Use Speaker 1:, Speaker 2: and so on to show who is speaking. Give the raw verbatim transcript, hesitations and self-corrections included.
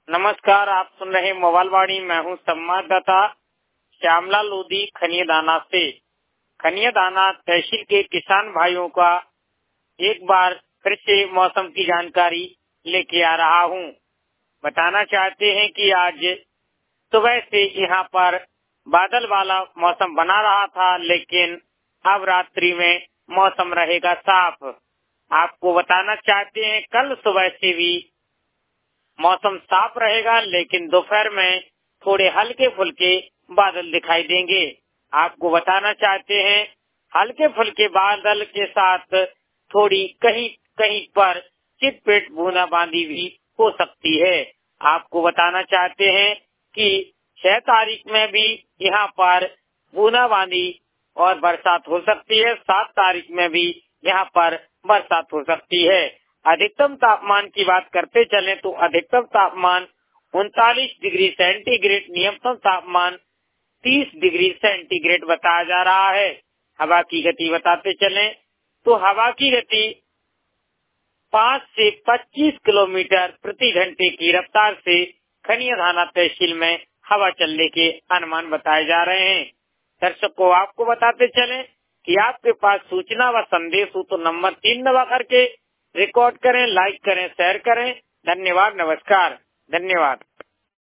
Speaker 1: नमस्कार, आप सुन रहे मोबाइल वाणी। मैं हूँ संवाददाता श्यामलाल लोधी खनियादाना से। खनियादाना तहसील के किसान भाइयों का एक बार फिर से मौसम की जानकारी लेके आ रहा हूँ। बताना चाहते हैं कि आज सुबह से यहाँ पर बादल वाला मौसम बना रहा था, लेकिन अब रात्रि में मौसम रहेगा साफ। आपको बताना चाहते हैं कल सुबह से भी मौसम साफ रहेगा, लेकिन दोपहर में थोड़े हल्के फुल्के बादल दिखाई देंगे। आपको बताना चाहते हैं हल्के फुल्के बादल के साथ थोड़ी कहीं कहीं पर चिटपिट बूंदाबांदी भी हो सकती है। आपको बताना चाहते हैं कि छह तारीख में भी यहाँ पर बूंदाबांदी और बरसात हो सकती है। सात तारीख में भी यहाँ पर बरसात हो सकती है। अधिकतम तापमान की बात करते चलें तो अधिकतम तापमान उनतालीस डिग्री सेंटीग्रेड, न्यूनतम तापमान तीस डिग्री सेंटीग्रेड बताया जा रहा है। हवा की गति बताते चलें तो हवा की गति पाँच से पच्चीस किलोमीटर प्रति घंटे की रफ्तार से खनियादाना तहसील में हवा चलने के अनुमान बताए जा रहे हैं। दर्शकों, आपको बताते चलें कि आपके पास सूचना व संदेश हो तो नंबर तीन दबा करके रिकॉर्ड करें, लाइक करें, शेयर करें। धन्यवाद, नमस्कार, धन्यवाद।